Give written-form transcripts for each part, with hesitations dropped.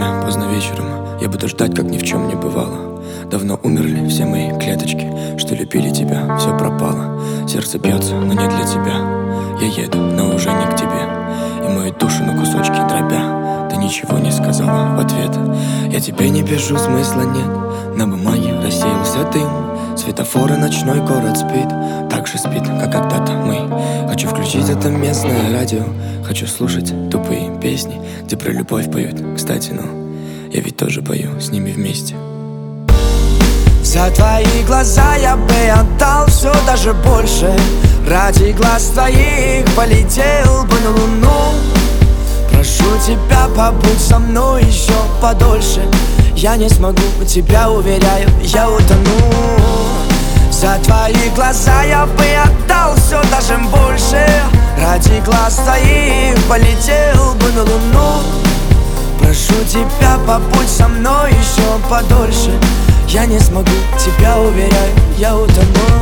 тебя поздно вечером, я буду ждать, как ни в чем не бывало. Давно умерли все мои клеточки, что любили тебя, все пропало. Сердце бьется, но не для тебя. Я еду, но уже не к тебе. И мою душу на кусочки дробя. Ты ничего не сказала в ответ. Я тебе не пишу, смысла нет. На бумаге рассеялся дым. Светофоры, ночной город спит. Так же спит, как когда-то мы. Хочу включить это местное радио. Хочу слушать тупые песни, где про любовь поют. Кстати, я ведь тоже пою с ними вместе. За твои глаза я бы отдал все, даже больше. Ради глаз твоих полетел бы на луну. Прошу тебя, побудь со мной еще подольше. Я не смогу, тебя уверяю, я утону. За твои глаза я бы отдал все, даже больше. Ради глаз твоих полетел бы на луну. Прошу тебя, побудь со мной еще подольше. Я не смогу, тебя уверяю, я утону.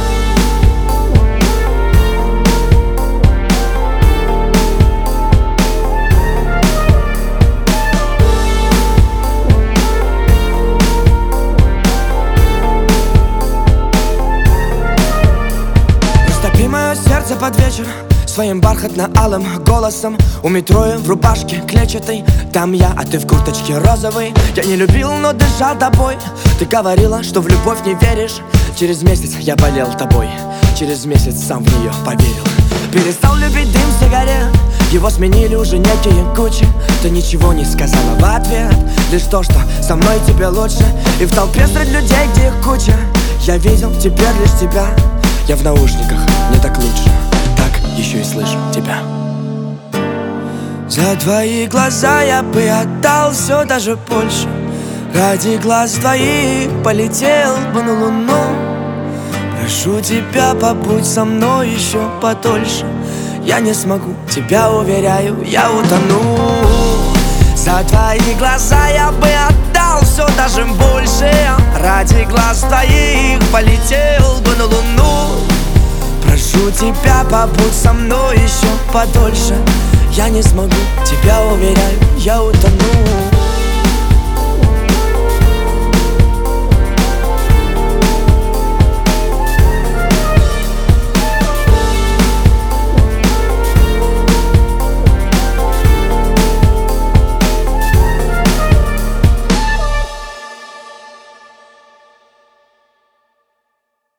Растопи мое сердце под вечер своим бархатно-алым голосом. У метро в рубашке клетчатой, там я, а ты в курточке розовой. Я не любил, но дышал тобой. Ты говорила, что в любовь не веришь. Через месяц я болел тобой. Через месяц сам в нее поверил. Перестал любить дым сигарет. Его сменили уже некие кучи. Ты ничего не сказала в ответ. Лишь то, что со мной тебе лучше. И в толпе среди людей, где их куча, я видел теперь лишь тебя. Я в наушниках, мне так лучше. Еще и слышу тебя. За твои глаза я бы отдал все, даже больше. Ради глаз твоих полетел бы на луну. Прошу тебя, побудь со мной еще подольше. Я не смогу, тебя уверяю, я утону. За твои глаза я бы отдал все, даже больше. Ради глаз твоих полетел бы на луну. Прошу тебя, побудь со мной еще подольше. Я не смогу, тебя уверяю, я утону.